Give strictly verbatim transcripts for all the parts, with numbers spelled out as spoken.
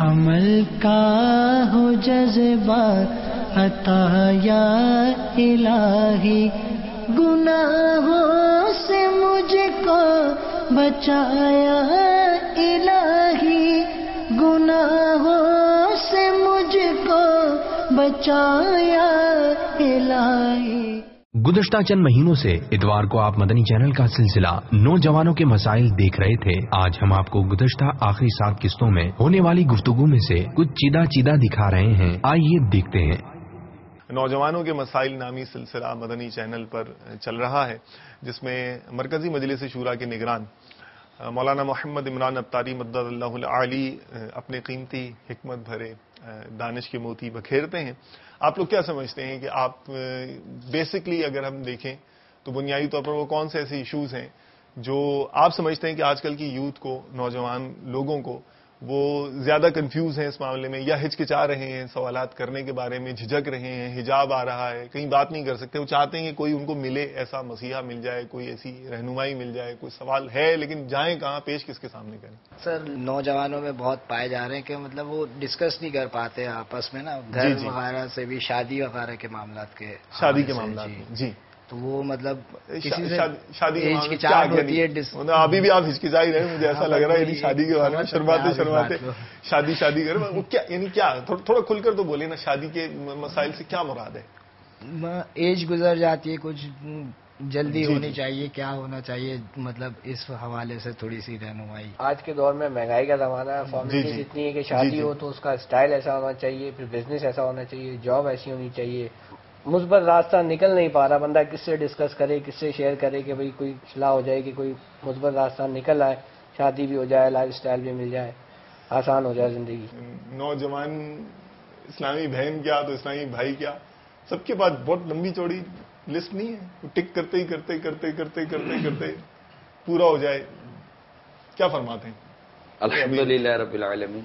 عمل کا ہو جذبہ عطا یا الہی، گناہوں سے مجھ کو بچایا الہی، گناہوں سے مجھ کو بچایا الہی۔ گزشتہ چند مہینوں سے اتوار کو آپ مدنی چینل کا سلسلہ نوجوانوں کے مسائل دیکھ رہے تھے۔ آج ہم آپ کو گزشتہ آخری سات قسطوں میں ہونے والی گفتگو میں سے کچھ چیدہ چیدہ دکھا رہے ہیں، آئیے دیکھتے ہیں۔ نوجوانوں کے مسائل نامی سلسلہ مدنی چینل پر چل رہا ہے، جس میں مرکزی مجلس شورا کے نگران مولانا محمد عمران ابتاری مدد اللہ العالی اپنے قیمتی حکمت بھرے دانش کے موتی بکھیرتے ہیں۔ آپ لوگ کیا سمجھتے ہیں کہ آپ بیسکلی اگر ہم دیکھیں تو بنیادی طور پر وہ کون سے ایسے ایشوز ہیں جو آپ سمجھتے ہیں کہ آج کل کی یوتھ کو، نوجوان لوگوں کو، وہ زیادہ کنفیوز ہیں اس معاملے میں، یا ہچکچا رہے ہیں سوالات کرنے کے بارے میں، جھجک رہے ہیں، حجاب آ رہا ہے، کہیں بات نہیں کر سکتے، وہ چاہتے ہیں کہ کوئی ان کو ملے، ایسا مسیحا مل جائے، کوئی ایسی رہنمائی مل جائے، کوئی سوال ہے لیکن جائیں کہاں، پیش کس کے سامنے کریں؟ سر نوجوانوں میں بہت پائے جا رہے ہیں کہ مطلب وہ ڈسکس نہیں کر پاتے آپس میں نا، گھر جی جی وغیرہ سے بھی، شادی وغیرہ کے معاملات کے شادی کے معاملات میں جی، تو وہ مطلب کسی سے شادی کے ہچکچاہٹ ہوتی ہے، ابھی بھی آپ ہچکچا ہی رہے، مجھے ایسا لگ رہا ہے یعنی شادی کے بارے میں شرماتے شرماتے شادی شادی کرے وہ کیا، یعنی کیا، تھوڑا کھل کر تو بولے نا، شادی کے مسائل سے کیا مراد ہے؟ ایج گزر جاتی ہے، کچھ جلدی ہونی چاہیے، کیا ہونا چاہیے، مطلب اس حوالے سے تھوڑی سی رہنمائی۔ آج کے دور میں مہنگائی کا زمانہ ہے، فارمیلٹیز اتنی ہے کہ شادی ہو تو اس کا اسٹائل ایسا ہونا چاہیے، پھر بزنس ایسا ہونا چاہیے، جاب ایسی ہونی چاہیے، مثبت راستہ نکل نہیں پا رہا، بندہ کس سے ڈسکس کرے، کس سے شیئر کرے کہ بھئی کوئی اصلاح ہو جائے کہ کوئی مثبت راستہ نکل آئے، شادی بھی ہو جائے، لائف اسٹائل بھی مل جائے، آسان ہو جائے زندگی۔ نوجوان اسلامی بہن کیا تو اسلامی بھائی کیا، سب کے پاس بہت لمبی چوڑی لسٹ نہیں ہے، وہ ٹک کرتے ہی کرتے کرتے کرتے کرتے کرتے پورا ہو جائے، کیا فرماتے ہیں؟ الحمدللہ رب العالمین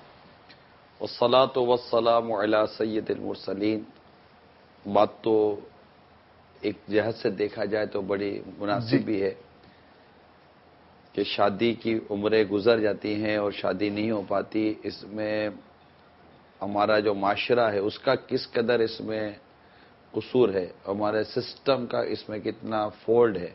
والصلاة والسلام علی سید المرسلین۔ بات تو ایک جہت سے دیکھا جائے تو بڑی مناسب بھی ہے کہ شادی کی عمریں گزر جاتی ہیں اور شادی نہیں ہو پاتی، اس میں ہمارا جو معاشرہ ہے اس کا کس قدر اس میں قصور ہے، ہمارے سسٹم کا اس میں کتنا فالٹ ہے۔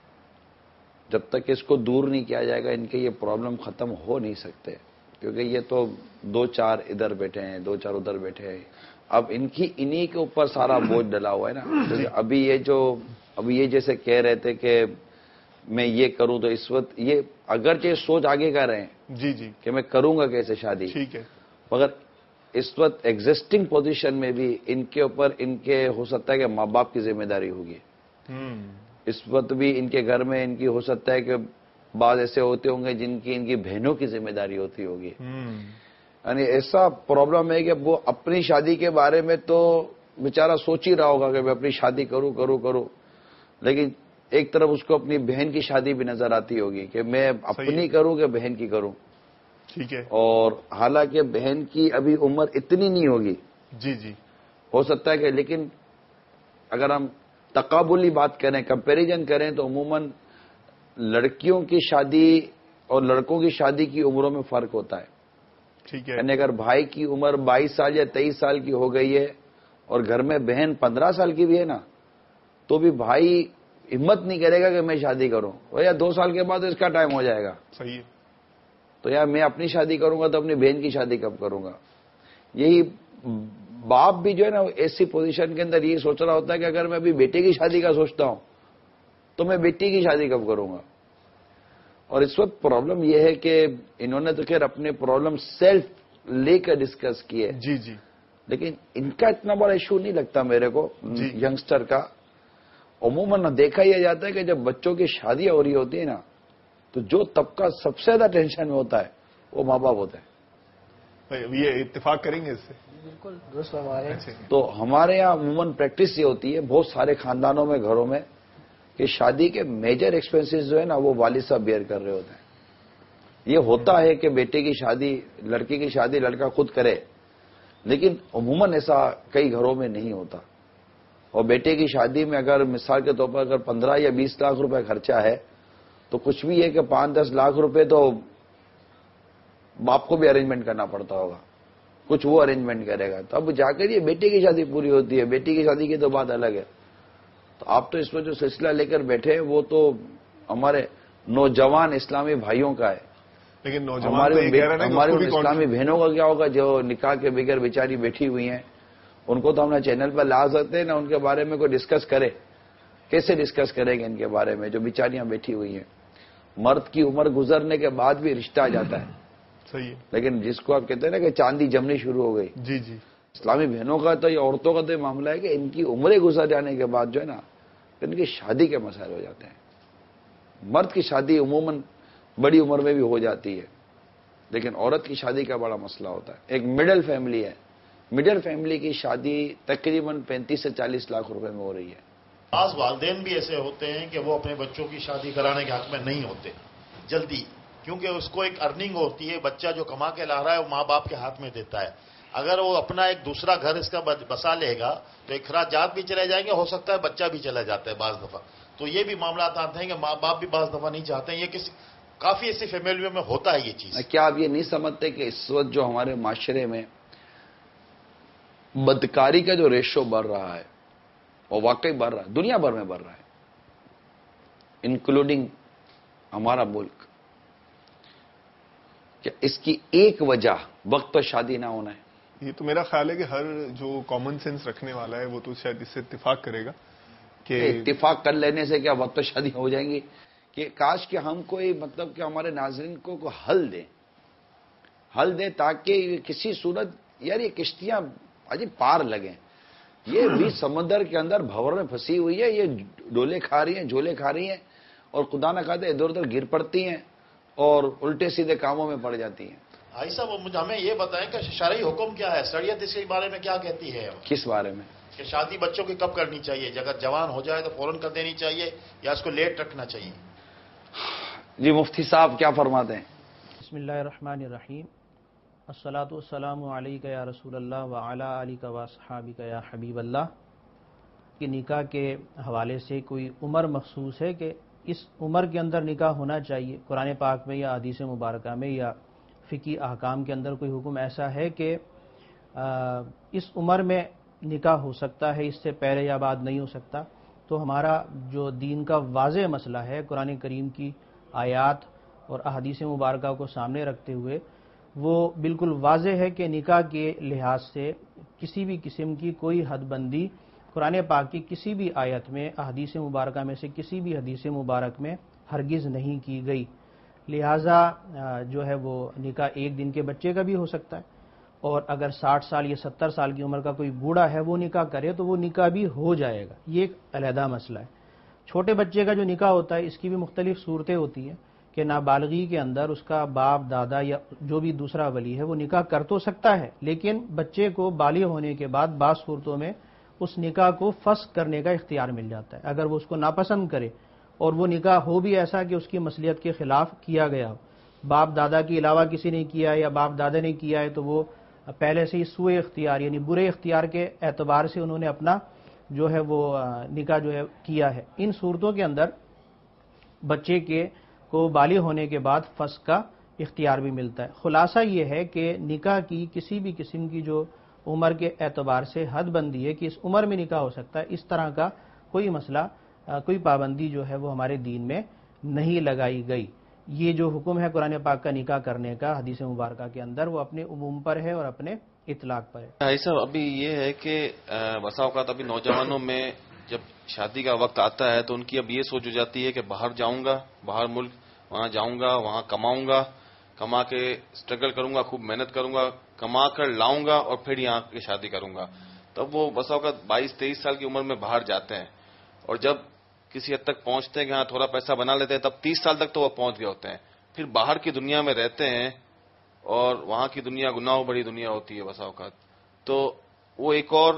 جب تک اس کو دور نہیں کیا جائے گا ان کے یہ پرابلم ختم ہو نہیں سکتے، کیونکہ یہ تو دو چار ادھر بیٹھے ہیں، دو چار ادھر بیٹھے ہیں، اب ان کی انہی کے اوپر سارا بوجھ ڈلا ہوا ہے نا۔ ابھی یہ جو ابھی یہ جیسے کہہ رہے تھے کہ میں یہ کروں تو اس وقت یہ اگرچہ سوچ آگے کر رہے ہیں جی جی کہ میں کروں گا کیسے شادی، ٹھیک ہے، مگر اس وقت ایگزسٹنگ پوزیشن میں بھی ان کے اوپر ان کے ہو سکتا ہے کہ ماں باپ کی ذمہ داری ہوگی، اس وقت بھی ان کے گھر میں ان کی ہو سکتا ہے کہ بعض ایسے ہوتے ہوں گے جن کی ان کی بہنوں کی ذمہ داری ہوتی ہوگی، یعنی ایسا پرابلم ہے کہ وہ اپنی شادی کے بارے میں تو بیچارہ سوچ ہی رہا ہوگا کہ میں اپنی شادی کروں کروں کروں، لیکن ایک طرف اس کو اپنی بہن کی شادی بھی نظر آتی ہوگی کہ میں اپنی کروں کہ بہن کی کروں، ٹھیک ہے، اور حالانکہ بہن کی ابھی عمر اتنی نہیں ہوگی، جی جی ہو سکتا ہے کہ، لیکن اگر ہم تقابلی بات کریں، کمپیریزن کریں تو عموماً لڑکیوں کی شادی اور لڑکوں کی شادی کی عمروں میں فرق ہوتا ہے، ٹھیک ہے، یعنی اگر بھائی کی عمر بائیس سال یا تیئیس سال کی ہو گئی ہے اور گھر میں بہن پندرہ سال کی بھی ہے نا، تو بھی بھائی ہمت نہیں کرے گا کہ میں شادی کروں، یا دو سال کے بعد اس کا ٹائم ہو جائے گا، صحیح ہے، تو یار میں اپنی شادی کروں گا تو اپنی بہن کی شادی کب کروں گا۔ یہی باپ بھی جو ہے نا ایسی پوزیشن کے اندر یہ سوچ رہا ہوتا ہے کہ اگر میں ابھی بیٹے کی شادی کا سوچتا ہوں تو میں بیٹی کی شادی کب کروں گا۔ اور اس وقت پرابلم یہ ہے کہ انہوں نے تو خیر اپنے پرابلم سیلف لے کر ڈسکس کیے، جی جی، لیکن ان کا اتنا بڑا ایشو نہیں لگتا میرے کو ینگسٹر کا۔ عموماً دیکھا یہ جاتا ہے کہ جب بچوں کی شادیاں ہو رہی ہوتی ہیں نا تو جو طبقہ سب سے زیادہ ٹینشن میں ہوتا ہے وہ ماں باپ ہوتے ہیں۔ یہ اتفاق کریں گے اس سے؟ بالکل درست ہمارے تو ہمارے یہاں عموماً پریکٹس یہ ہوتی ہے بہت سارے خاندانوں میں، گھروں میں، کہ شادی کے میجر ایکسپینسز جو ہے نا وہ والد صاحب بیئر کر رہے ہوتے ہیں۔ یہ ہوتا ہے کہ بیٹے کی شادی، لڑکی کی شادی لڑکا خود کرے، لیکن عموماً ایسا کئی گھروں میں نہیں ہوتا، اور بیٹے کی شادی میں اگر مثال کے طور پر اگر پندرہ یا بیس لاکھ روپے خرچہ ہے تو کچھ بھی ہے کہ پانچ دس لاکھ روپے تو باپ کو بھی ارینجمنٹ کرنا پڑتا ہوگا، کچھ وہ ارینجمنٹ کرے گا، تو اب جا کر یہ بیٹے کی شادی پوری ہوتی ہے. بیٹی کی شادی کی تو بات الگ ہے. تو آپ تو اس میں جو سلسلہ لے کر بیٹھے ہیں وہ تو ہمارے نوجوان اسلامی بھائیوں کا ہے. لیکن نوجوان ہماری اسلامی بہنوں کا کیا ہوگا جو نکاح کے بغیر بیچاری بیٹھی ہوئی ہیں؟ ان کو تو ہم نے چینل پر لا سکتے ہیں، نہ ان کے بارے میں کوئی ڈسکس کرے. کیسے ڈسکس کریں گے ان کے بارے میں جو بیچاریاں بیٹھی ہوئی ہیں؟ مرد کی عمر گزرنے کے بعد بھی رشتہ آ جاتا ہے. صحیح ہے. لیکن جس کو آپ کہتے ہیں نا کہ چاندی جمنی شروع ہو گئی، جی جی اسلامی بہنوں کا تو یا عورتوں کا تو یہ معاملہ ہے کہ ان کی عمریں گزر جانے کے بعد جو ہے نا ان کی شادی کے مسائل ہو جاتے ہیں. مرد کی شادی عموماً بڑی عمر میں بھی ہو جاتی ہے، لیکن عورت کی شادی کا بڑا مسئلہ ہوتا ہے. ایک مڈل فیملی ہے، مڈل فیملی کی شادی تقریباً پینتیس سے چالیس لاکھ روپے میں ہو رہی ہے. بعض والدین بھی ایسے ہوتے ہیں کہ وہ اپنے بچوں کی شادی کرانے کے حق میں نہیں ہوتے جلدی، کیونکہ اس کو ایک ارننگ ہوتی ہے. بچہ جو کما کے لا رہا ہے وہ ماں باپ کے ہاتھ میں دیتا ہے. اگر وہ اپنا ایک دوسرا گھر اس کا بسا لے گا تو اخراجات بھی چلے جائیں گے، ہو سکتا ہے بچہ بھی چلا جاتا ہے بعض دفعہ. تو یہ بھی معاملات آتے ہیں کہ ماں باپ بھی بعض دفعہ نہیں چاہتے ہیں. یہ کسی کافی ایسی فیملیوں میں ہوتا ہے یہ چیز. کیا آپ یہ نہیں سمجھتے کہ اس وقت جو ہمارے معاشرے میں بدکاری کا جو ریشو بڑھ رہا ہے وہ واقعی بڑھ رہا ہے، دنیا بھر میں بڑھ رہا ہے، انکلوڈنگ ہمارا ملک، کہ اس کی ایک وجہ وقت پر شادی نہ ہونا ہے؟ یہ تو میرا خیال ہے کہ ہر جو کامن سینس رکھنے والا ہے وہ تو شاید اس سے اتفاق کرے گا کہ اتفاق کر لینے سے کیا وقت پر شادی ہو جائیں گی؟ کہ کاش کہ ہم کوئی مطلب کہ ہمارے ناظرین کو کو حل دیں حل دیں تاکہ کسی صورت یار یہ کشتیاں اجی پار لگیں. یہ بھی سمندر کے اندر بھور میں پھنسی ہوئی ہے، یہ ڈولے کھا رہی ہیں، جھولے کھا رہی ہیں، اور خدا نہ کہتے ادھر ادھر گر پڑتی ہیں اور الٹے سیدھے کاموں میں پڑ جاتی ہیں. بھائی صاحب ہمیں یہ بتائیں کہ شرعی حکم کیا ہے، شریعت اس کے بارے میں کیا کہتی ہے؟ کس بارے میں؟ کہ شادی بچوں کی کب کرنی چاہیے؟ اگر جوان ہو جائے تو فوراً کر دینی چاہیے یا اس کو لیٹ رکھنا چاہیے؟ جی مفتی صاحب کیا فرماتے ہیں؟ بسم اللہ الرحمن الرحیم. الصلاۃ والسلام علیک یا رسول اللہ وعلی آلک واصحابک یا حبیب اللہ. کہ نکاح کے حوالے سے کوئی عمر مخصوص ہے کہ اس عمر کے اندر نکاح ہونا چاہیے؟ قرآن پاک میں یا حدیث مبارکہ میں یا فقہی احکام کے اندر کوئی حکم ایسا ہے کہ اس عمر میں نکاح ہو سکتا ہے، اس سے پہلے یا بعد نہیں ہو سکتا؟ تو ہمارا جو دین کا واضح مسئلہ ہے قرآن کریم کی آیات اور احادیث مبارکہ کو سامنے رکھتے ہوئے وہ بالکل واضح ہے کہ نکاح کے لحاظ سے کسی بھی قسم کی کوئی حد بندی قرآن پاک کی کسی بھی آیت میں، احادیث مبارکہ میں سے کسی بھی حدیث مبارک میں ہرگز نہیں کی گئی. لہٰذا جو ہے وہ نکاح ایک دن کے بچے کا بھی ہو سکتا ہے، اور اگر ساٹھ سال یا ستر سال کی عمر کا کوئی بوڑھا ہے وہ نکاح کرے تو وہ نکاح بھی ہو جائے گا. یہ ایک علیحدہ مسئلہ ہے. چھوٹے بچے کا جو نکاح ہوتا ہے اس کی بھی مختلف صورتیں ہوتی ہیں کہ نابالغی کے اندر اس کا باپ دادا یا جو بھی دوسرا ولی ہے وہ نکاح کر تو سکتا ہے، لیکن بچے کو بالغ ہونے کے بعد بعض صورتوں میں اس نکاح کو فسخ کرنے کا اختیار مل جاتا ہے اگر وہ اس کو ناپسند کرے اور وہ نکاح ہو بھی ایسا کہ اس کی مصلحت کے خلاف کیا گیا ہو. باپ دادا کے علاوہ کسی نے کیا ہے یا باپ دادا نے کیا ہے تو وہ پہلے سے ہی سوء اختیار یعنی برے اختیار کے اعتبار سے انہوں نے اپنا جو ہے وہ نکاح جو ہے کیا ہے. ان صورتوں کے اندر بچے کے کو بالغ ہونے کے بعد فسخ کا اختیار بھی ملتا ہے. خلاصہ یہ ہے کہ نکاح کی کسی بھی قسم کی جو عمر کے اعتبار سے حد بندی ہے کہ اس عمر میں نکاح ہو سکتا ہے، اس طرح کا کوئی مسئلہ کوئی پابندی جو ہے وہ ہمارے دین میں نہیں لگائی گئی. یہ جو حکم ہے قرآن پاک کا نکاح کرنے کا حدیث مبارکہ کے اندر وہ اپنے عموم پر ہے اور اپنے اطلاق پر ہے. بھائی صاحب ابھی یہ ہے کہ بسا اوقات ابھی نوجوانوں میں جب شادی کا وقت آتا ہے تو ان کی اب یہ سوچ ہو جاتی ہے کہ باہر جاؤں گا، باہر ملک وہاں جاؤں گا، وہاں کماؤں گا، کما کے اسٹرگل کروں گا، خوب محنت کروں گا، کما کر لاؤں گا اور پھر یہاں کی شادی کروں گا. تب وہ بسا اوقات بائیس تیئیس سال کی عمر میں باہر جاتے ہیں اور جب کسی حد تک پہنچتے ہیں کہ ہاں تھوڑا پیسہ بنا لیتے ہیں تب تیس سال تک تو وہ پہنچ گئے ہوتے ہیں. پھر باہر کی دنیا میں رہتے ہیں اور وہاں کی دنیا گناہوں بڑی دنیا ہوتی ہے بسا اوقات، تو وہ ایک اور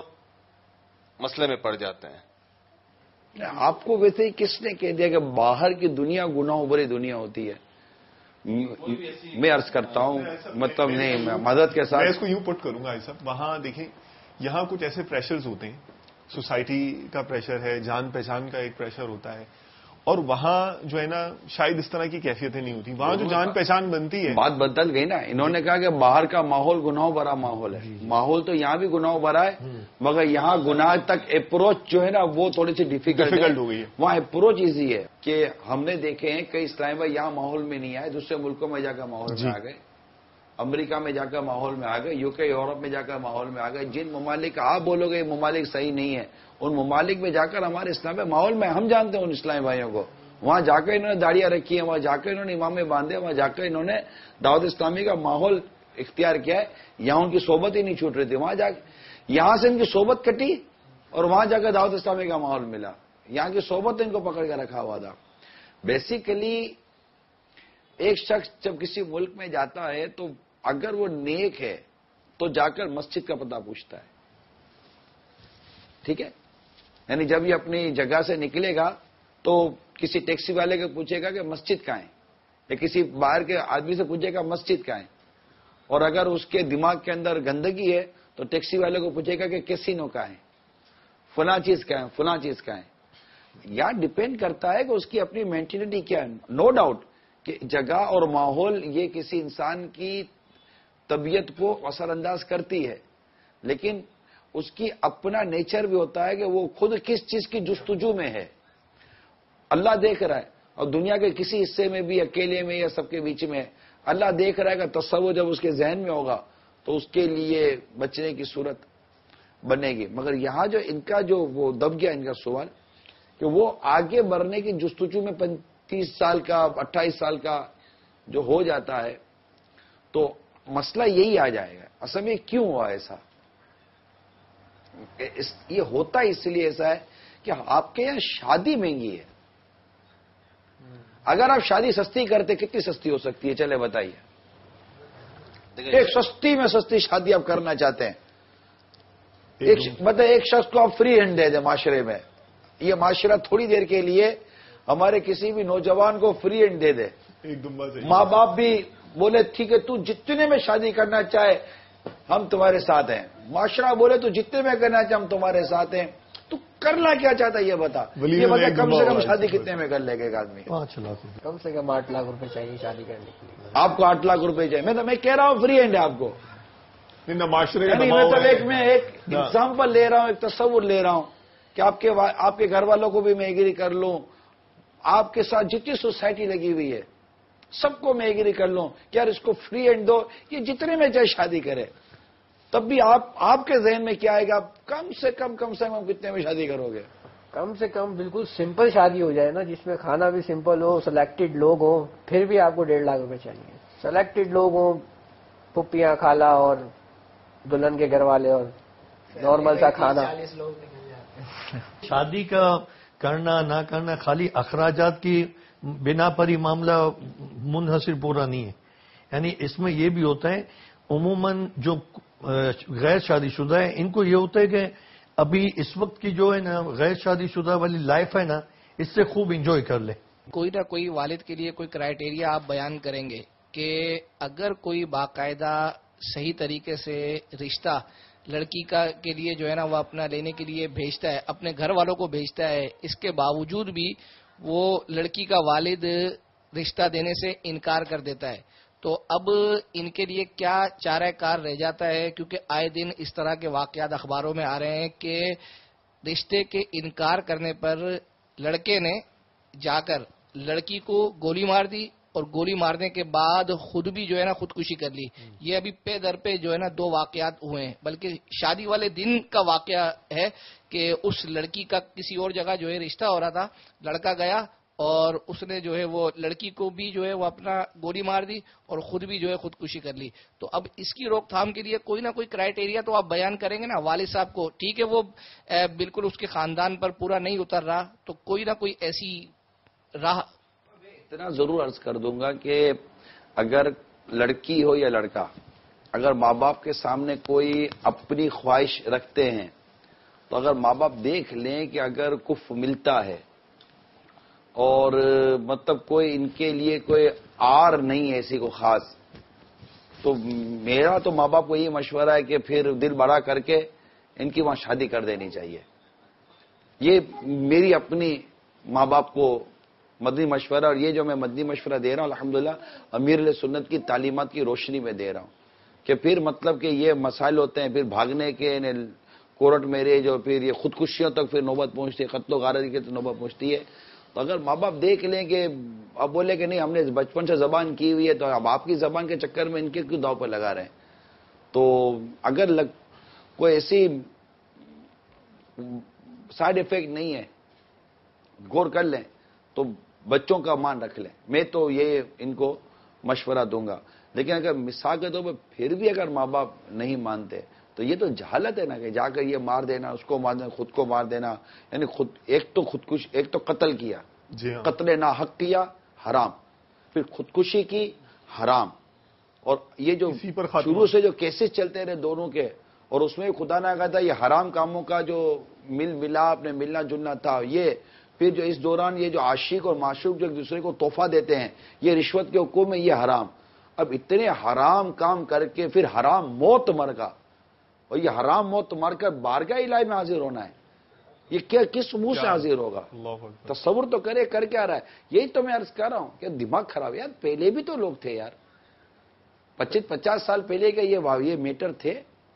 مسئلے میں پڑ جاتے ہیں. آپ کو ویسے ہی کس نے کہہ دیا کہ باہر کی دنیا گناہوں بڑی دنیا ہوتی ہے؟ میں عرض کرتا ہوں مطلب نہیں مدد کے ساتھ میں اس کو یوں پٹ کروں گا ایسا. وہاں دیکھیں یہاں کچھ ایسے پریشرز ہوتے ہیں، سوسائٹی کا پریشر ہے، جان پہچان کا ایک پریشر ہوتا ہے، اور وہاں جو ہے نا شاید اس طرح کی کیفیتیں نہیں ہوتی, وہاں جو جان پہچان بنتی ہے. بات بدل گئی نا. انہوں نے کہا کہ باہر کا ماحول گناہ بھرا ماحول ہے. ماحول تو یہاں بھی گناہ بھرا ہے, مگر یہاں گناہ تک اپروچ جو ہے نا وہ تھوڑی سی ڈیفیکلٹ ہو گئی ہے. وہاں اپروچ ایزی ہے کہ ہم نے دیکھے ہیں کئی اسلام بھائی یہاں ماحول میں نہیں آئے, دوسرے ملکوں میں جا کر ماحول میں آ گئے, امریکہ میں جا کر ماحول میں آ گئے, یو کے یورپ میں جا کر ماحول میں آ گئے. جن ممالک آپ بولو گے یہ ممالک صحیح نہیں ہے, ان ممالک میں جا کر ہمارے اسلام ماحول میں ہم جانتے ہیں ان اسلامی بھائیوں کو. وہاں جا کر انہوں نے داڑیاں رکھی ہیں, وہاں جا کر انہوں نے امامے باندھے, وہاں جا کر انہوں نے دعوت اسلامی کا ماحول اختیار کیا ہے. یہاں ان کی صحبت ہی نہیں چھوٹ رہی تھی, وہاں جا یہاں سے ان کی صحبت کٹی اور وہاں جا کر دعوت اسلامی کا ماحول ملا. یہاں کی صحبت ان کو پکڑ کر رکھا ہوا تھا. بیسیکلی ایک شخص جب کسی ملک میں جاتا ہے تو اگر وہ نیک ہے تو جا کر مسجد کا پتہ پوچھتا ہے, ٹھیک ہے. یعنی جب یہ اپنی جگہ سے نکلے گا تو کسی ٹیکسی والے کو پوچھے گا کہ مسجد کہاں ہے, یا کسی باہر کے آدمی سے پوچھے گا مسجد کہاں ہے. اور اگر اس کے دماغ کے اندر گندگی ہے تو ٹیکسی والے کو پوچھے گا کہ کیسینو کہاں ہے, فلاں چیز کہاں ہے, فلاں چیز کہاں ہے. یہاں ڈپینڈ کرتا ہے کہ اس کی اپنی مینٹلٹی کیا ہے. نو ڈاؤٹ کہ جگہ اور ماحول یہ کسی انسان کی طبیعت کو اثر انداز کرتی ہے, لیکن اس کی اپنا نیچر بھی ہوتا ہے کہ وہ خود کس چیز کی جستجو میں ہے. اللہ دیکھ رہا ہے, اور دنیا کے کسی حصے میں بھی اکیلے میں یا سب کے بیچ میں اللہ دیکھ رہا ہے کہ تصور جب اس کے ذہن میں ہوگا تو اس کے لیے بچنے کی صورت بنے گی. مگر یہاں جو ان کا جو وہ دب گیا ان کا سوال کہ وہ آگے بڑھنے کی جستجو میں پینتیس سال کا اٹھائیس سال کا جو ہو جاتا ہے تو مسئلہ یہی آ جائے گا. اصل میں کیوں ہوا ایسا؟ یہ ہوتا اس لیے ایسا ہے کہ آپ کے یہاں شادی مہنگی ہے. اگر آپ شادی سستی کرتے کتنی سستی ہو سکتی ہے چلے بتائیے. ایک سستی میں سستی شادی آپ کرنا چاہتے ہیں, ایک مطلب ایک شخص کو آپ فری ہینڈ دے دیں معاشرے میں. یہ معاشرہ تھوڑی دیر کے لیے ہمارے کسی بھی نوجوان کو فری ہینڈ دے دے, ماں باپ بھی بولے ٹھیک ہے تو جتنے میں شادی کرنا چاہے ہم تمہارے ساتھ ہیں, معاشرہ بولے تو جتنے میں کرنا چاہے ہم تمہارے ساتھ ہیں, تو کرنا کیا چاہتا ہے یہ بتا. یہ بتا کم سے کم شادی کتنے میں کر لے گا ایک آدمی؟ کم سے کم آٹھ لاکھ روپے چاہیے شادی کرنے کے لیے. آپ کو آٹھ لاکھ روپے چاہیے. میں تو میں کہہ رہا ہوں فری ہینڈ ہے آپ کو. معاشرے مطلب ایک میں ایک ایگزامپل لے رہا ہوں, ایک تصور لے رہا ہوں کہ آپ کے آپ کے گھر والوں کو بھی میں ایگری کر لوں, آپ کے ساتھ جتنی سوسائٹی لگی ہوئی ہے سب کو میں ایگری کر لوں کہ یار اس کو فری ہینڈ دو, یہ جتنے میں چاہے شادی کرے. تب بھی آپ آپ کے ذہن میں کیا آئے گا, کم سے کم کم سے کم کتنے میں شادی کرو گے؟ کم سے کم بالکل سمپل شادی ہو جائے نا, جس میں کھانا بھی سمپل ہو, سلیکٹڈ لوگ ہوں, پھر بھی آپ کو ڈیڑھ لاکھ روپے چاہیے. سلیکٹڈ لوگ ہوں, پھپھیاں خالہ اور دلہن کے گھر والے, اور نارمل سا کھانا. شادی کا کرنا نہ کرنا خالی اخراجات کی بنا پر ہی معاملہ منحصر پورا نہیں ہے. یعنی اس میں یہ بھی ہوتا ہے عموماً جو غیر شادی شدہ ہے ان کو یہ ہوتا ہے کہ ابھی اس وقت کی جو ہے نا غیر شادی شدہ والی لائف ہے نا اس سے خوب انجوائے کر لے. کوئی نہ کوئی والد کے لیے کوئی کرائیٹیریا آپ بیان کریں گے کہ اگر کوئی باقاعدہ صحیح طریقے سے رشتہ لڑکی کا کے لیے جو ہے نا وہ اپنا لینے کے لیے بھیجتا ہے, اپنے گھر والوں کو بھیجتا ہے, اس کے باوجود بھی وہ لڑکی کا والد رشتہ دینے سے انکار کر دیتا ہے, تو اب ان کے لیے کیا چارہ کار رہ جاتا ہے؟ کیونکہ آئے دن اس طرح کے واقعات اخباروں میں آ رہے ہیں کہ رشتے کے انکار کرنے پر لڑکے نے جا کر لڑکی کو گولی مار دی اور گولی مارنے کے بعد خود بھی جو ہے نا خودکشی کر لی. یہ ابھی پے در پہ جو ہے نا دو واقعات ہوئے ہیں, بلکہ شادی والے دن کا واقعہ ہے کہ اس لڑکی کا کسی اور جگہ جو ہے رشتہ ہو رہا تھا, لڑکا گیا اور اس نے جو ہے وہ لڑکی کو بھی جو ہے وہ اپنا گولی مار دی اور خود بھی جو ہے خودکشی کر لی. تو اب اس کی روک تھام کے لیے کوئی نہ کوئی کرائیٹیریا تو آپ بیان کریں گے نا والد صاحب کو. ٹھیک ہے وہ بالکل اس کے خاندان پر پورا نہیں اتر رہا, تو کوئی نہ کوئی ایسی راہ. اتنا ضرور عرض کر دوں گا کہ اگر لڑکی ہو یا لڑکا, اگر ماں باپ کے سامنے کوئی اپنی خواہش رکھتے ہیں تو اگر ماں باپ دیکھ لیں کہ اگر کف ملتا ہے اور مطلب کوئی ان کے لیے کوئی آر نہیں ہے ایسی کو خاص, تو میرا تو ماں باپ کو یہ مشورہ ہے کہ پھر دل بڑا کر کے ان کی وہاں شادی کر دینی چاہیے. یہ میری اپنی ماں باپ کو مدنی مشورہ، اور یہ جو میں مدنی مشورہ دے رہا ہوں الحمدللہ امیر علیہ سنت کی تعلیمات کی روشنی میں دے رہا ہوں کہ پھر مطلب کہ یہ مسائل ہوتے ہیں، پھر بھاگنے کے کورٹ میرج اور پھر یہ خودکشیوں تک پھر نوبت پہنچتی ہے، قتل و غارت کی نوبت پہنچتی ہے. تو اگر ماں باپ دیکھ لیں کہ اب بولے کہ نہیں ہم نے بچپن سے زبان کی ہوئی ہے تو اب آپ کی زبان کے چکر میں ان کے کیوں داؤ پہ لگا رہے ہیں، تو اگر لگ کوئی ایسی سائیڈ افیکٹ نہیں ہے غور کر لیں تو بچوں کا مان رکھ لیں. میں تو یہ ان کو مشورہ دوں گا. لیکن اگر مثال کے طور پہ پھر بھی اگر ماں باپ نہیں مانتے تو یہ تو جہالت ہے نا کہ جا کر یہ مار دینا، اس کو مار دینا، خود کو مار دینا. یعنی خود ایک تو خودکش ایک تو قتل کیا، جی ہاں. قتل ناحق کیا حرام، پھر خودکشی کی حرام. اور یہ جو شروع سے جو کیسز چلتے رہے دونوں کے، اور اس میں خدا نہ کہا تھا یہ حرام کاموں کا جو مل ملاپ نے ملنا جلنا تھا، یہ پھر جو اس دوران یہ جو عاشق اور معشوق جو ایک دوسرے کو تحفہ دیتے ہیں، یہ رشوت کے حقوق میں یہ حرام. اب اتنے حرام کام کر کے پھر حرام موت مر گا، اور یہ حرام موت مر کر بارگاہ الہی میں حاضر ہونا ہے، یہ کیا کس منہ سے حاضر ہوگا؟ تصور تو کرے کر کیا رہا ہے. یہی تو میں عرض کر رہا ہوں کہ دماغ خراب. یار پہلے بھی تو لوگ تھے یار، پچیس پچاس سال پہلے کا یہ میٹر تھے.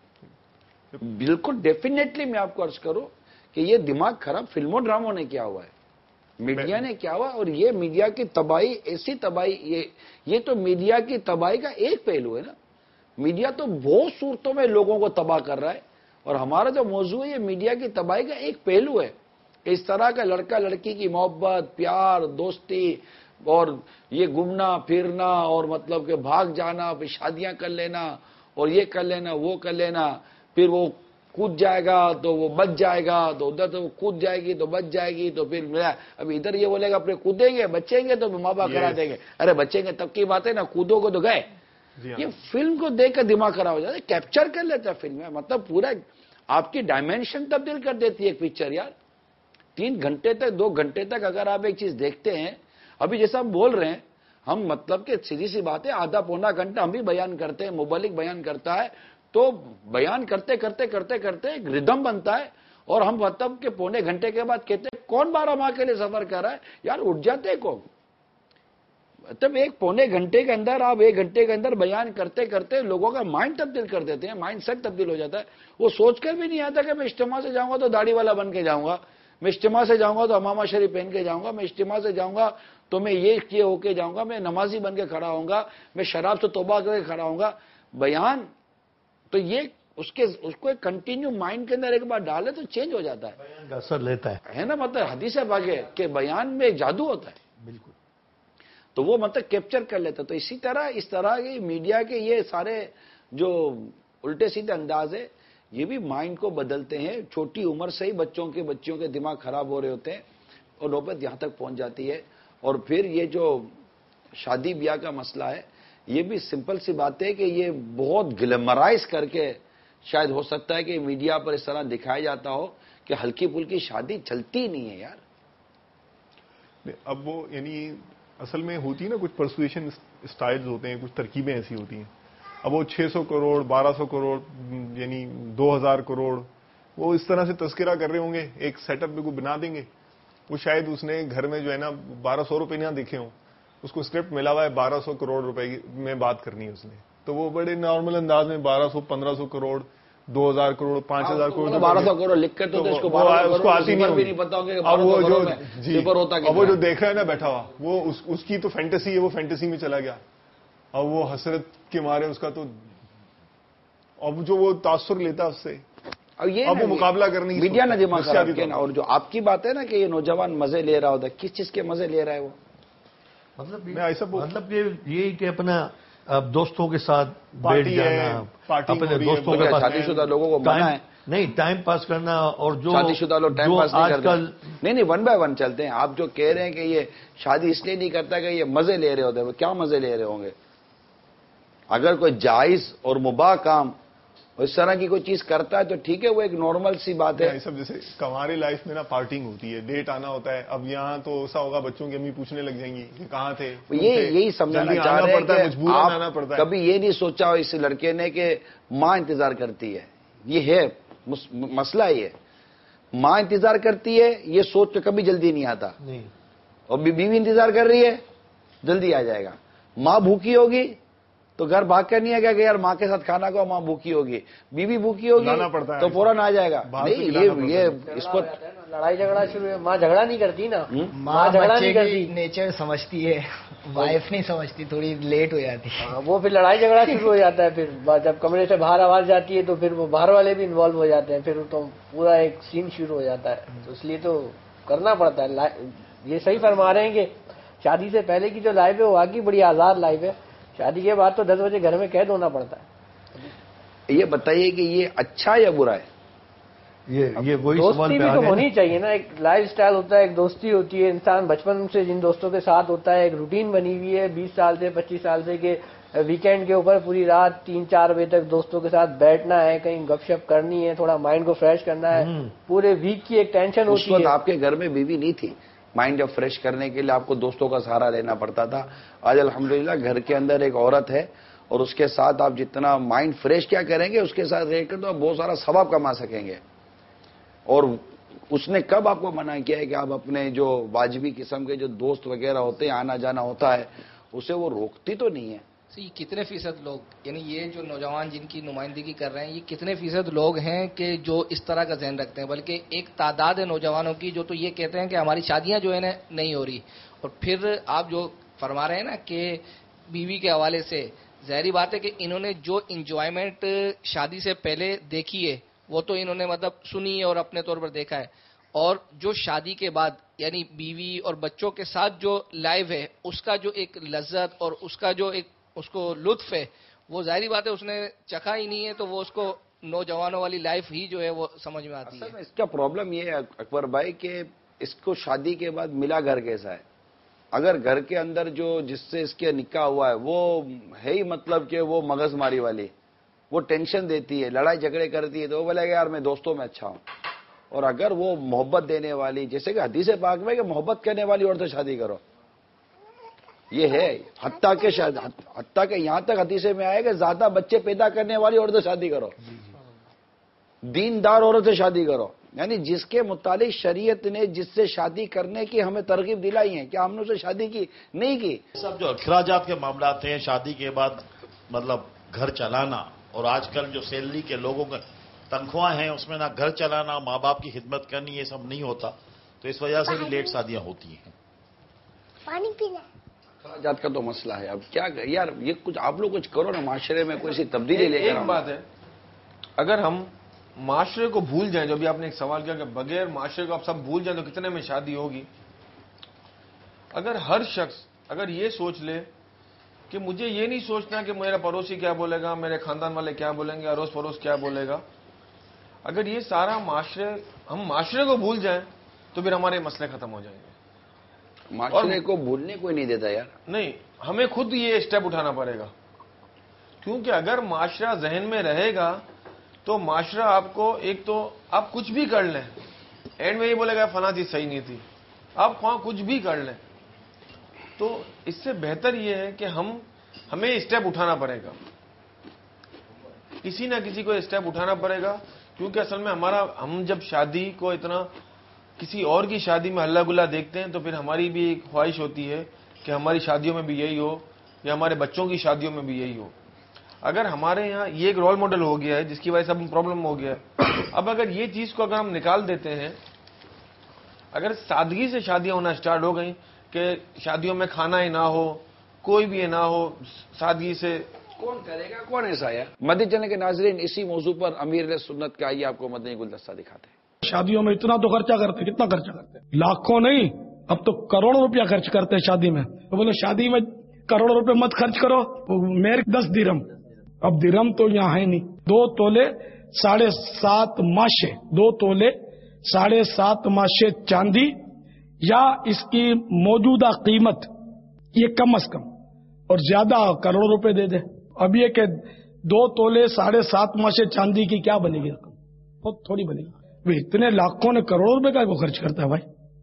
بالکل ڈیفینیٹلی میں آپ کو عرض کروں کہ یہ دماغ خراب فلموں ڈراموں نے کیا ہوا ہے، میڈیا نے کیا ہوا. اور یہ میڈیا کی تباہی، ایسی تباہی، یہ یہ تو میڈیا کی تباہی کا ایک پہلو ہے نا. میڈیا تو بہت صورتوں میں لوگوں کو تباہ کر رہا ہے، اور ہمارا جو موضوع ہے یہ میڈیا کی تباہی کا ایک پہلو ہے. اس طرح کا لڑکا لڑکی کی محبت، پیار، دوستی، اور یہ گھومنا پھرنا اور مطلب کہ بھاگ جانا، پھر شادیاں کر لینا اور یہ کر لینا وہ کر لینا، پھر وہ کود جائے گا تو وہ بچ جائے گا، تو ادھر تو وہ کود جائے گی تو بچ جائے گی، تو پھر اب ادھر یہ بولے گا اپنے کودیں گے بچیں گے تو ماں باپ کرا دیں گے. ارے بچیں گے تب کی بات ہے نا، کودوں کو تو گئے. یہ فلم کو دیکھ کر دماغ خراب ہو جاتا ہے، کیپچر کر لیتا ہے فلم میں. مطلب پورا آپ کی ڈائمینشن تبدیل کر دیتی ہے ایک پکچر. یار تین گھنٹے تک دو گھنٹے تک اگر آپ ایک چیز دیکھتے ہیں، ابھی جیسا ہم بول رہے ہیں ہم، مطلب کہ سیدھی سی بات ہے آدھا پونا گھنٹہ ہم بھی بیان کرتے ہیں، مبلغ بیان کرتا ہے، تو بیان کرتے کرتے کرتے کرتے ایک ردم بنتا ہے، اور ہم مطلب کہ پونے گھنٹے کے بعد کہتے ہیں کون بارہ ماہ کے لیے سفر کر رہا ہے. یار اٹھ جاتے کون. مطلب ایک پونے گھنٹے کے اندر آپ ایک گھنٹے کے اندر بیان کرتے کرتے لوگوں کا مائنڈ تبدیل کر دیتے ہیں، مائنڈ سیٹ تبدیل ہو جاتا ہے. وہ سوچ کر بھی نہیں آتا کہ میں اجتماع سے جاؤں گا تو داڑھی والا بن کے جاؤں گا، میں اجتماع سے جاؤں گا تو امامہ شریف پہن کے جاؤں گا، میں اجتماع سے جاؤں گا تو میں یہ کیے ہو کے جاؤں گا، میں نمازی بن کے کھڑا ہوں گا، میں شراب سے توبہ کر کے کھڑا ہوں گا. بیان تو یہ اس کے اس کو ایک کنٹینیو مائنڈ کے اندر ایک بار ڈالے تو چینج ہو جاتا ہے، بیان کا اثر لیتا ہے ہے نا. مطلب حدیث پاک ہے کہ بیان میں ایک جادو ہوتا ہے. بالکل. تو وہ مطلب کیپچر کر لیتا. تو اسی طرح اس طرح کی میڈیا کے یہ سارے جو الٹے سیدھے انداز ہے یہ بھی مائنڈ کو بدلتے ہیں. چھوٹی عمر سے ہی بچوں کے بچیوں کے دماغ خراب ہو رہے ہوتے ہیں اور نوبت یہاں تک پہنچ جاتی ہے. اور پھر یہ جو شادی بیاہ کا مسئلہ ہے یہ بھی سمپل سی بات ہے کہ یہ بہت گلیمرائز کر کے شاید ہو سکتا ہے کہ میڈیا پر اس طرح دکھایا جاتا ہو کہ ہلکی پھلکی شادی چلتی نہیں ہے یار. اب وہ یعنی اصل میں ہوتی ہے نا کچھ پرسویشن اسٹائلز ہوتے ہیں، کچھ ترکیبیں ایسی ہوتی ہیں. اب وہ چھ سو کروڑ بارہ سو کروڑ یعنی دو ہزار کروڑ وہ اس طرح سے تذکرہ کر رہے ہوں گے، ایک سیٹ اپ میں کوئی بنا دیں گے. وہ شاید اس نے گھر میں جو ہے نا بارہ سو روپے نہ دیکھے ہوں، اس کو اسکرپٹ ملا ہوا ہے بارہ سو کروڑ روپے میں بات کرنی ہے اس نے، تو وہ بڑے نارمل انداز میں بارہ سو پندرہ سو کروڑ دو ہزار کروڑ پانچ ہزار کروڑ بارہ سو کروڑ لکھ کر تو اس کو آتی نہیں پتا ہوگا. وہ جو دیکھ رہا ہے نا بیٹھا ہوا وہ اس کی تو فینٹیسی ہے، وہ فینٹیسی میں چلا گیا، اور وہ حسرت کے مارے اس کا تو اب جو وہ تاثر لیتا اس سے اب وہ مقابلہ کرنے کی میڈیا نہ دماغ خراب کیا نا. اور جو آپ کی بات ہے نا کہ یہ نوجوان مزے لے رہا ہوتا ہے، کس چیز کے مزے لے رہا ہے وہ؟ مطلب ایسا مطلب یہی کہ اپنا اب دوستوں کے ساتھ بیٹھ جانا، اپنے دوستوں کے ساتھ شادی شدہ لوگوں کو منع ہے نہیں ٹائم پاس کرنا. اور جو شادی شدہ لوگ ٹائم پاس نہیں کرتے. نہیں نہیں ون بائی ون چلتے ہیں. آپ جو کہہ رہے ہیں کہ یہ شادی اس لیے نہیں کرتا کہ یہ مزے لے رہے ہوتے ہیں، وہ کیا مزے لے رہے ہوں گے؟ اگر کوئی جائز اور مباح کام اس طرح کی کوئی چیز کرتا ہے تو ٹھیک ہے، وہ ایک نارمل سی بات ہے. سب جیسے ہماری لائف میں نا پارٹنگ ہوتی ہے، ڈیٹ آنا ہوتا ہے. اب یہاں تو ایسا ہوگا بچوں کی امی پوچھنے لگ جائیں گی کہ کہاں تھے. یہ یہی سمجھانا چاہ رہے ہیں کہ مجبوراً آنا پڑتا ہے. کبھی یہ نہیں سوچا اس لڑکے نے کہ ماں انتظار کرتی ہے. یہ ہے مسئلہ، یہ ماں انتظار کرتی ہے، یہ سوچ کے کبھی جلدی نہیں آتا. اور بیوی انتظار کر رہی ہے جلدی آ جائے گا. ماں بھوکی ہوگی تو گھر بھاگ کر نہیں آئے گا کہ یار ماں کے ساتھ کھانا کھاؤ, ماں بھوکی ہوگی. بیوی بھوکی ہوگی تو فوراً آ جائے گا. نہیں یہ یہ اس کو لڑائی جھگڑا شروع ہے. ماں جھگڑا نہیں کرتی نا, ماں جھگڑا نہیں کرتی, نیچر سمجھتی ہے, وائف نہیں سمجھتی, تھوڑی لیٹ ہو جاتی ہے. وہ پھر لڑائی جھگڑا شروع ہو جاتا ہے. پھر جب کمرے سے باہر آواز جاتی ہے تو پھر وہ باہر والے بھی انوالو ہو جاتے ہیں. پھر تو پورا ایک سین شروع ہو جاتا ہے. تو اس لیے تو کرنا پڑتا ہے. یہ صحیح فرما رہے ہیں کہ شادی سے پہلے کی جو لائف ہے وہ واقعی بڑی آزاد لائف ہے. شادی کے بعد تو دس بجے گھر میں قید ہونا پڑتا ہے. یہ بتائیے کہ یہ اچھا یا برا ہے؟ یہ یہ وہی دوستی بھی تو ہونی چاہیے نا. ایک لائف سٹائل ہوتا ہے, ایک دوستی ہوتی ہے. انسان بچپن سے جن دوستوں کے ساتھ ہوتا ہے, ایک روٹین بنی ہوئی ہے بیس سال سے پچیس سال سے, کہ ویکینڈ کے اوپر پوری رات تین چار بجے تک دوستوں کے ساتھ بیٹھنا ہے, کہیں گپ شپ کرنی ہے, تھوڑا مائنڈ کو فریش کرنا ہے. پورے ویک کی ایک ٹینشن ہوتی ہے. اس وقت آپ کے گھر میں بیوی نہیں تھی, مائنڈ جب فریش کرنے کے لیے آپ کو دوستوں کا سہارا لینا پڑتا تھا. آج الحمدللہ گھر کے اندر ایک عورت ہے اور اس کے ساتھ آپ جتنا مائنڈ فریش کیا کریں گے, اس کے ساتھ رہ کر تو آپ بہت سارا ثواب کما سکیں گے. اور اس نے کب آپ کو منع کیا ہے کہ آپ اپنے جو واجبی قسم کے جو دوست وغیرہ ہوتے ہیں, آنا جانا ہوتا ہے, اسے وہ روکتی تو نہیں ہے. سی کتنے فیصد لوگ, یعنی یہ جو نوجوان جن کی نمائندگی کر رہے ہیں, یہ کتنے فیصد لوگ ہیں کہ جو اس طرح کا ذہن رکھتے ہیں؟ بلکہ ایک تعداد ہے نوجوانوں کی جو تو یہ کہتے ہیں کہ ہماری شادیاں جو ہے نا نہیں ہو رہی. اور پھر آپ جو فرما رہے ہیں نا کہ بیوی کے حوالے سے, ظاہری بات ہے کہ انہوں نے جو انجوائمنٹ شادی سے پہلے دیکھی ہے وہ تو انہوں نے مطلب سنی ہے اور اپنے طور پر دیکھا ہے, اور جو شادی کے بعد یعنی بیوی اور بچوں کے ساتھ جو لائف ہے اس کا جو ایک لذت اور اس کا جو ایک اس کو لطف ہے, وہ ظاہری بات ہے اس نے چکھا ہی نہیں ہے. تو وہ اس کو نوجوانوں والی لائف ہی جو ہے وہ سمجھ میں آتی ہے. اس کا پرابلم یہ ہے اکبر بھائی کہ اس کو شادی کے بعد ملا گھر کیسا ہے. اگر گھر کے اندر جو جس سے اس کے نکاح ہوا ہے وہ ہے ہی مطلب کہ وہ مغز ماری والی, وہ ٹینشن دیتی ہے, لڑائی جھگڑے کرتی ہے, تو وہ بولے گا یار میں دوستوں میں اچھا ہوں. اور اگر وہ محبت دینے والی, جیسے کہ حدیث پاک میں کہ محبت کرنے والی عورت سے شادی کرو, یہ ہے. حتیٰ کہ حتیٰ کہ یہاں تک حدیث میں آئے کہ زیادہ بچے پیدا کرنے والی عورت سے شادی کرو, دیندار عورت سے شادی کرو. یعنی جس کے متعلق شریعت نے جس سے شادی کرنے کی ہمیں ترغیب دلائی ہے, کیا ہم نے اسے شادی کی نہیں کی. سب جو اخراجات کے معاملات ہیں شادی کے بعد, مطلب گھر چلانا, اور آج کل جو سیلری کے لوگوں کا تنخواہ ہیں اس میں نہ گھر چلانا, ماں باپ کی خدمت کرنی, یہ سب نہیں ہوتا. تو اس وجہ سے بھی لیٹ شادیاں ہوتی ہیں. پانی پینا اخراجات کا تو مسئلہ ہے. اب کیا یار, یہ کچھ آپ لوگ کچھ کرو نا معاشرے میں, کوئی سی تبدیلی لے کر. ایک بات ہے, اگر ہم معاشرے کو بھول جائیں, جو بھی آپ نے ایک سوال کیا کہ بغیر معاشرے کو آپ سب بھول جائیں تو کتنے میں شادی ہوگی. اگر ہر شخص اگر یہ سوچ لے کہ مجھے یہ نہیں سوچنا کہ میرا پڑوسی کیا بولے گا, میرے خاندان والے کیا بولیں گے, اڑوس پڑوس کیا بولے گا, اگر یہ سارا معاشرے ہم معاشرے کو بھول جائیں تو پھر ہمارے مسئلے ختم ہو جائیں گے. معاشرے کو بھولنے کوئی نہیں دیتا یار. نہیں, ہمیں خود یہ اسٹیپ اٹھانا پڑے گا, کیونکہ اگر معاشرہ ذہن میں رہے گا تو معاشرہ آپ کو, ایک تو آپ کچھ بھی کر لیں, اینڈ میں یہ بولے گا فلاں چیز صحیح نہیں تھی, آپ خواہ کچھ بھی کر لیں. تو اس سے بہتر یہ ہے کہ ہم ہمیں اسٹیپ اٹھانا پڑے گا, کسی نہ کسی کو اسٹیپ اٹھانا پڑے گا. کیونکہ اصل میں ہمارا ہم جب شادی کو اتنا کسی اور کی شادی میں ہلا گلا دیکھتے ہیں تو پھر ہماری بھی ایک خواہش ہوتی ہے کہ ہماری شادیوں میں بھی یہی ہو یا ہمارے بچوں کی شادیوں میں بھی یہی ہو. اگر ہمارے یہاں یہ ایک رول ماڈل ہو گیا ہے جس کی وجہ سے اب پرابلم ہو گیا ہے, اب اگر یہ چیز کو اگر ہم نکال دیتے ہیں, اگر سادگی سے شادیاں ہونا اسٹارٹ ہو گئیں کہ شادیوں میں کھانا ہی نہ ہو, کوئی بھی نہ ہو, سادگی سے, کون کرے گا, کون ایسا ہے. مدنی چینل کے ناظرین, اسی موضوع پر امیر سنت کا آئیے آپ کو مدنی گلدستہ دکھاتے ہیں. شادیوں میں اتنا تو خرچہ کرتے, کتنا خرچہ کرتے, لاکھوں نہیں, اب تو کروڑوں روپیہ خرچ کرتے ہیں شادی میں. تو بولے شادی میں کروڑوں روپے مت خرچ کرو, میرے دس درہم, اب درہم تو یہاں ہے نہیں. دو تولے ساڑھے سات ماشے, دو تولے ساڑھے سات ماشے چاندی, یا اس کی موجودہ قیمت یہ کم از کم اور زیادہ کروڑوں روپے دے دے. اب یہ کہ دو تولے ساڑھے سات ماشے چاندی کی کیا بنے گی رقم, بہت تھوڑی بنے گی. اتنے لاکھوں نے کروڑوں روپے کا وہ خرچ کرتا ہے بھائی.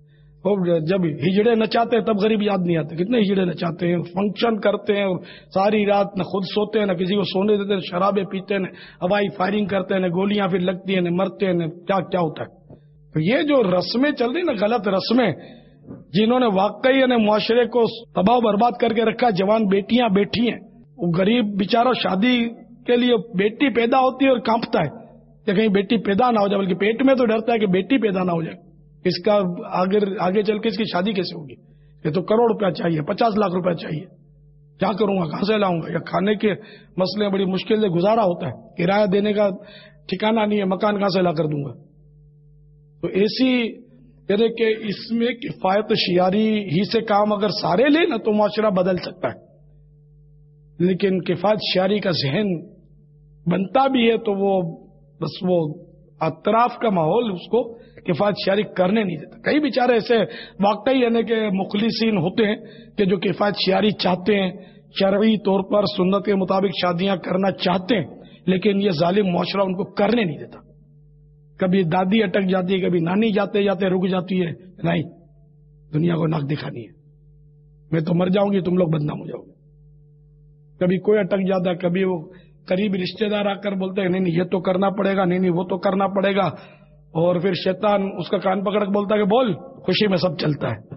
جب ہجڑے نچاتے ہیں تب غریب یاد نہیں آتے, کتنے ہجڑے نچاتے ہیں, فنکشن کرتے ہیں, اور ساری رات نہ خود سوتے ہیں نہ کسی کو سونے دیتے ہیں, شرابیں پیتے ہیں, ہوائی فائرنگ کرتے ہیں, گولیاں پھر لگتی ہیں, مرتے ہیں, کیا کیا ہوتا ہے. تو یہ جو رسمیں چل رہی نا غلط رسمیں, جنہوں نے واقعی یعنی معاشرے کو تباہ برباد کر کے رکھا. جوان بیٹیاں بیٹھی ہیں, وہ غریب بیچارہ شادی کے لیے بیٹی پیدا ہوتی ہے اور کانپتا ہے کہ کہیں بیٹی پیدا نہ ہو جائے, بلکہ پیٹ میں تو ڈرتا ہے کہ بیٹی پیدا نہ ہو جائے. اس کا آگے آگے چل کے اس کی شادی کیسے ہوگی؟ یہ تو کروڑ روپیہ چاہیے, پچاس لاکھ روپیہ چاہیے. کیا کروں گا, کہاں سے لاؤں گا؟ یا کھانے کے مسئلے بڑی مشکل سے گزارا ہوتا ہے, کرایہ دینے کا ٹھکانہ نہیں ہے, مکان کہاں سے لا کر دوں گا؟ تو ایسی یعنی کہ اس میں کفایت شیاری ہی سے کام اگر سارے لیں نا تو معاشرہ بدل سکتا ہے. لیکن کفایت شیاری کا ذہن بنتا بھی ہے تو وہ بس وہ اطراف کا ماحول اس کو کفایت شیاری کرنے نہیں دیتا. کئی بیچارے ایسے واقعی یعنی کہ مخلصین ہوتے ہیں کہ جو کفایت شیاری چاہتے ہیں, شرعی طور پر سنت کے مطابق شادیاں کرنا چاہتے ہیں, لیکن یہ ظالم معاشرہ ان کو کرنے نہیں دیتا. کبھی دادی اٹک جاتی ہے, کبھی نانی جاتے جاتے رک جاتی ہے, نہیں دنیا کو ناک دکھانی ہے, میں تو مر جاؤں گی, تم لوگ بدنام ہو جاؤ گے. کبھی کوئی اٹک جاتا ہے, کبھی وہ قریب رشتہ دار آ کر بولتے ہیں نہیں نہیں یہ تو کرنا پڑے گا, نہیں نہیں وہ تو کرنا پڑے گا, اور پھر شیطان اس کا کان پکڑ کے بولتا ہے کہ بول, خوشی میں سب چلتا ہے.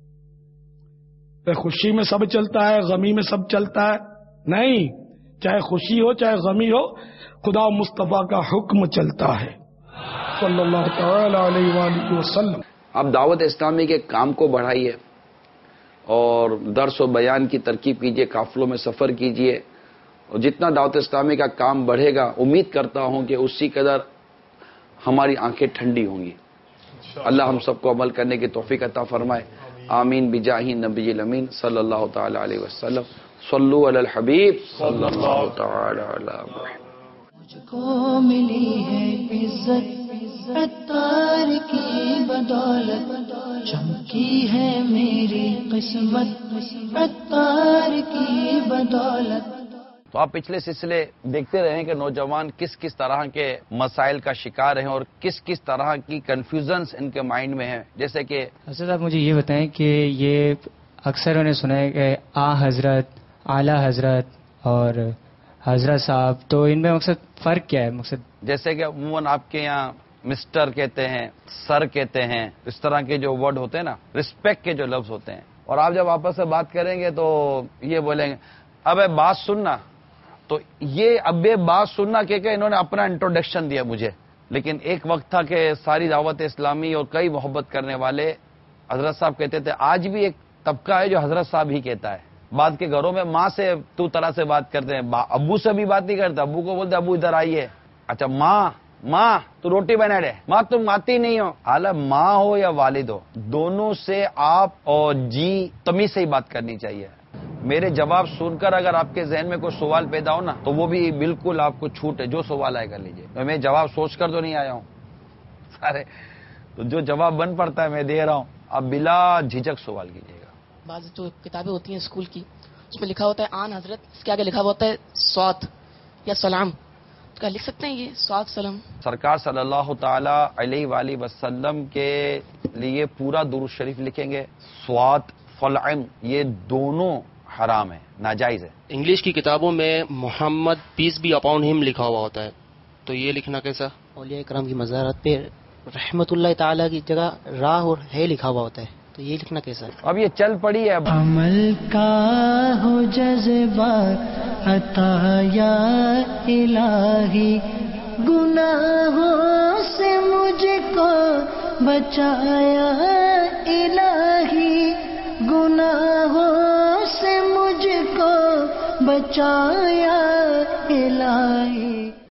خوشی میں سب چلتا ہے, غمی میں سب چلتا ہے؟ نہیں, چاہے خوشی ہو چاہے غمی ہو, خدا مصطفیٰ کا حکم چلتا ہے صلی اللہ تعالی علیہ وآلہ وسلم. آپ دعوت اسلامی کے کام کو بڑھائیے اور درس و بیان کی ترکیب کیجیے, قافلوں میں سفر کیجیے, اور جتنا دعوت اسلامی کا کام بڑھے گا امید کرتا ہوں کہ اسی قدر ہماری آنکھیں ٹھنڈی ہوں گی. اللہ ہم سب کو عمل کرنے کی توفیق عطا فرمائے. آمین بجاہ نبی الامین صلی اللہ تعالی علیہ وسلم. صلو علی الحبیب صلی اللہ تعالی علی محمد. مجھ کو ملی ہے عزت عطار کی بدولت, چمکی ہے میری قسمت عطار کی بدولت. تو آپ پچھلے سلسلے دیکھتے رہے ہیں کہ نوجوان کس کس طرح کے مسائل کا شکار ہیں اور کس کس طرح کی کنفیوژنس ان کے مائنڈ میں ہیں. جیسے کہ حضرت آپ مجھے یہ بتائیں کہ یہ اکثر انہیں سنا ہے کہ آ حضرت, اعلیٰ حضرت اور حضرت صاحب, تو ان میں مقصد فرق کیا ہے؟ مقصد جیسے کہ عموماً آپ کے یہاں مسٹر کہتے ہیں, سر کہتے ہیں, اس طرح کے جو ورڈ ہوتے ہیں نا, رسپیکٹ کے جو لفظ ہوتے ہیں, اور آپ جب آپس سے بات کریں گے تو یہ بولیں گے اب بات سننا. تو یہ اب بات سننا کہ کہ انہوں نے اپنا انٹروڈکشن دیا مجھے, لیکن ایک وقت تھا کہ ساری دعوت اسلامی اور کئی محبت کرنے والے حضرت صاحب کہتے تھے. آج بھی ایک طبقہ ہے جو حضرت صاحب ہی کہتا ہے. بعد کے گھروں میں ماں سے تو طرح سے بات کرتے ہیں, ابو سے بھی بات نہیں کرتے. ابو کو بولتے ابو ادھر آئیے, اچھا ماں ماں تو روٹی بنا دے, ماں تم آتی نہیں ہو. حالانکہ ماں ہو یا والد ہو, دونوں سے آپ اور جی تمیز سے ہی بات کرنی چاہیے. میرے جواب سن کر اگر آپ کے ذہن میں کوئی سوال پیدا ہو نا تو وہ بھی بالکل آپ کو چھوٹ ہے, جو سوال آئے کر لیجیے. میں جواب سوچ کر تو نہیں آیا ہوں سارے, تو جو جواب بن پڑتا ہے میں دے رہا ہوں, آپ بلا جھجک سوال کیجیے گا. بعض جو کتابیں ہوتی ہیں اسکول کی, اس میں لکھا ہوتا ہے آن حضرت, اس کے آگے لکھا ہوتا ہے سوات یا سلام, کیا لکھ سکتے ہیں یہ سوات سلام؟ سرکار صلی اللہ تعالی علیہ وآلہ وسلم کے لیے پورا درود شریف لکھیں گے, سوات فلعن یہ دونوں حرام ہے, ناجائز ہے. انگلش کی کتابوں میں محمد پیس بی اپون ہم لکھا ہوا ہوتا ہے, تو یہ لکھنا کیسا؟ اولیاء کرام کی مزارات پہ رحمت اللہ تعالی کی جگہ راہ اور ہے لکھا ہوا ہوتا ہے, تو یہ لکھنا کیسا ہے؟ اب یہ چل پڑی ہے. عمل کا ہو جذبہ عطا یا الہی, گناہوں سے مجھ کو بچایا الہی, گناہوں سے مجھ کو بچایا الہی.